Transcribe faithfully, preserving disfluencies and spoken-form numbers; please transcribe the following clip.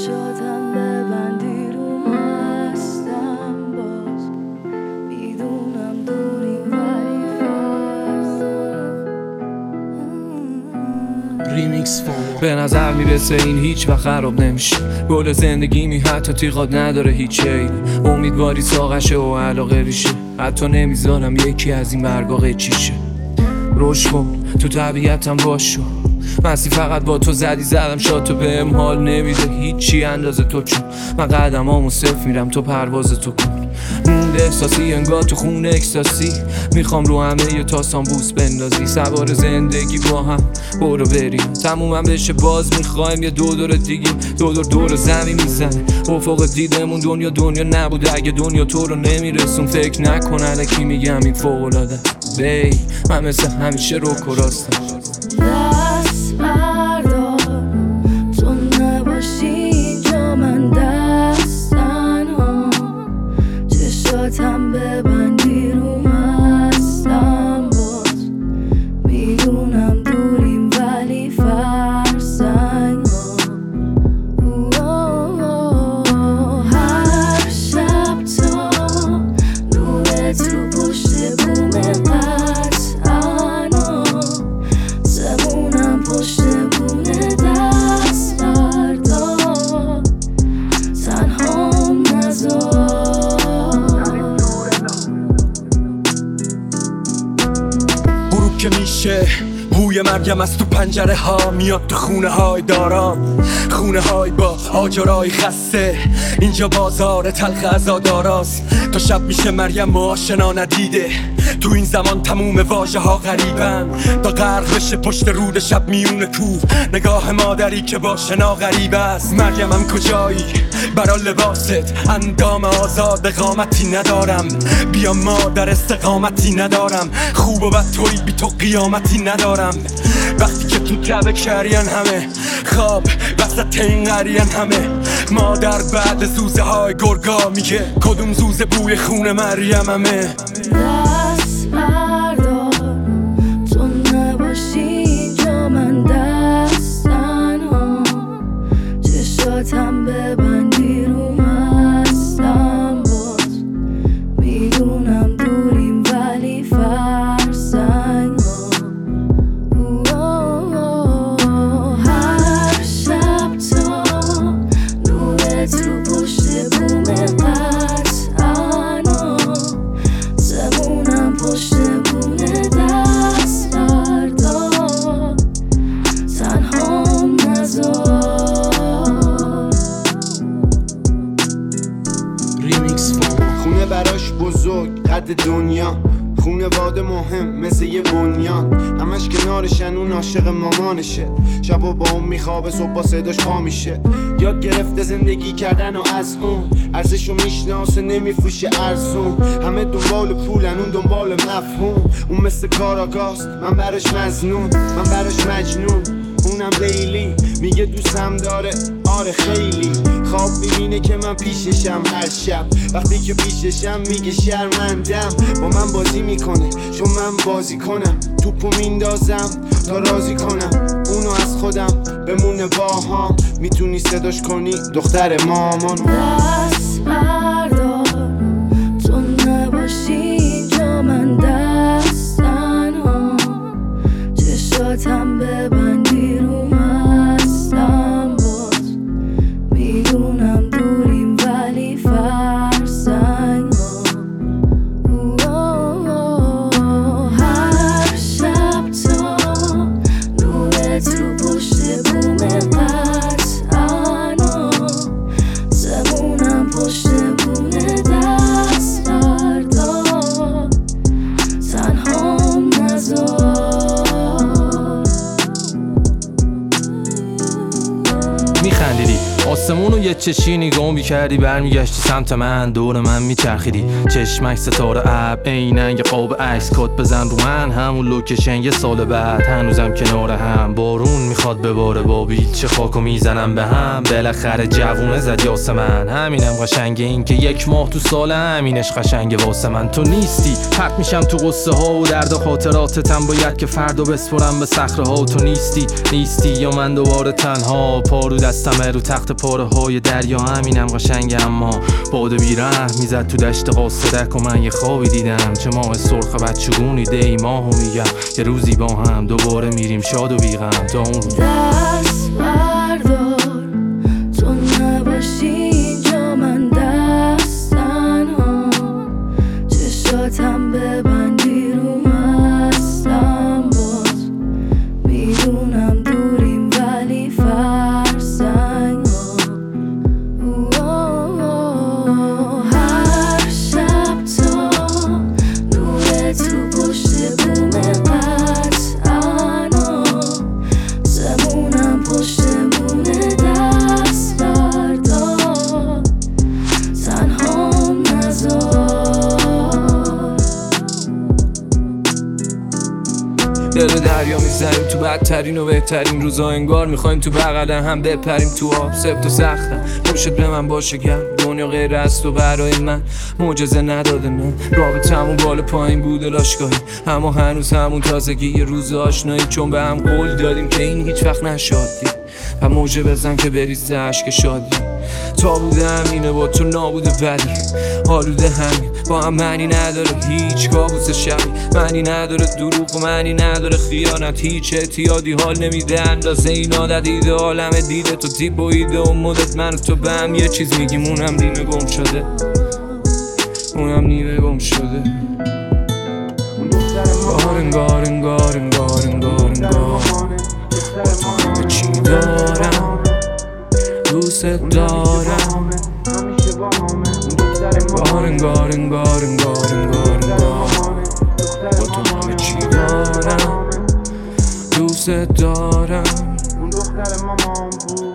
چشاتم ببندی رو مستم باز میدونم دوریم ولی ریمیکس فامو به نظر میرسه این هیچ وقت خراب نمیشه. گل زندگی می حتی تیغات نداره هیچ عیب. امیدواری ساقشه و علاقه ریشه. حتی نمیذارم یکی از این برگا قیچیشه. روش کن تو طبیعتم باش شو. مستی فقط با تو زدی زدم شاد تو بهم حال نمیده هیچی اندازه تو، چون من قدمامو صرف میرم تو پرواز تو کن. مونده احساسی انگار تو خون اکستاسی. میخوام رو همه یه تاسان بوس بندازی. سوار زندگی با هم برو بریم تمومم بشه باز میخوایم یه دو دور دیگیم. دو دور دور زمین میزنه افق دیدمون. دنیا دنیا نبوده اگه دنیا تو رو نمیرسون. فکر نکن الکی میگم این فوق‌العاده بی من مثل همیشه رو کراستم. دست بردار تو نباشی اینجا من دست تنها. چشاتم ببندی رو مستم باز میدونم دوریم ولی فرسنگ ما. هر شب تا نورت رو پشت بوم که میشه بوی مرگم از تو پنجره ها میاد تو خونه های دارام. خونه های با آجرای خسته. اینجا بازار تلخ عزاداراست. تا شب میشه مریم آشنا ندیده. تو این زمان تموم واژه ها غریبن. تا غرق بشه پشت رود شب میونه کوه. نگاه مادری که با شنا غریب است. مریمم کجایی برا لباست اندام آزاد قامتی ندارم. بیا مادر استقامتی ندارم. خوب و بد توی بی تو قیامتی ندارم. وقتی که تو تبه کرین همه خواب وسط این قرین همه. مادر بعد زوزه های گرگا میگه کدوم زوزه بوی خون مریم همه. دست بردار تو نباشی اینجا من دست تنها. چشاتم ببندی رو مستم باز میدونم دوریم ولی فرسنگ ما. هر شب تا نورت رو پشت بوم قطعانا. زمونم پشت بوم دست بردار تنهام نذار. ریمیکس فامو خونه براش بزرگ قد دنیا. خونواده مهم مثل یه بنیان. همش کنارشن اون عاشق مامانشه. شبا با اون میخوابه صبح با صداش پا میشه. یاد گرفته زندگی کردن و از اون ارزشو میشناسه نمیفروشه ارزون. همه دنبال پولن اون دنبال مفهوم. اون مثل کاراگاست من براش مزنون. من براش مجنون اونم لیلی. میگه دوستم داره آره خیلی. خواب میبینه که من پیششم هر شب. وقتی که پیششم میگه شرمندم. با من بازی میکنه چون من بازی کنم. توپو میندازم تا راضی کنم اونو از خودم بمونه باهام. میتونی صداش کنی دختر مامان. دست بردار تو نباشی اینجا من دست تنها. چشاتم ببندی رو مستم باز میدونم دوریم ولی فرسنگ ما. هر شب تا نورت رو پشت بوم قطعانا. زمونم پشت بوم دست بردار تنهام نذار. میخندیدی آسمونو یه چشی نگاه میکردی. برمیگشتی سمت من دور من میچرخیدی. چشمک ستاره اب عیننگ قاب عکس کات بزن رو من. همون لوکیشن یه سال بعد هنوزم کنار هم. بارون میخواد بباره بابیل چه خاکو میزنم به هم. بالاخره جوونه زد یاسمن. همینم قشنگه این که یک ماه تو سال همینش قشنگه واسه من. تو نیستی پرت میشم تو قصه ها و درد خاطراتتم. باید که فردا بسپرم به صخره ها. تو نیستی نیستی یا من دوباره تنها. پارو دستمه رو تخت پاره ها پای دریا همینم قشنگ، اما باد بیره میزد تو دشت قاصدک و من یه خوابی دیدم. چه ماه سرخ بچگونی دی ماهو میگم، یه روزی با هم دوباره میریم شاد و بیغم. تا اون روز دست بردار تو نباشی اینجا، من دست تنها چشاتم ببندی رو مستم. باز میدونم دوریم ولی فرسنگ ها. هر شب تا نور تو پشت بوم قطعا زمونم پشت بونه دست بردار، تنهام نذار. دل دریا میزنیم تو بدترین و بهترین روزا، انگار میخوایم تو بغل هم بپریم تو آب. سفت و سختم پشت به من باشه گرم، دنیا غیر است و برای من معجزه نداده. من رابطمون بالا پایین بوده لاشگاهی، اما هنوز همون تازگی یه روز آشنایی. چون به هم قول دادیم که این هیچ وقت نشادی و موجه بزن که بریزه عشق شادی. تا بوده همینه با تو نابوده بدی، آلوده همین با هم معنی نداره هیچ کابوس شبی، معنی نداره دروغ و معنی نداره خیانت. هیچ اعتیادی حال نمیده اندازه این عادت. ایده عالم دیده تو تیپ و ایده و مدت، من و تو به هم یه چیز میگیم اونم نیمه گم شده، اونم نیمه گم شده. انگار انگار انگار انگار انگار انگار با تو همه چی دارم، دوست دارم. انگار انگار انگار انگار انگار انگار با تو همه چی دارم، دوست دارم. اون دختر مامان بود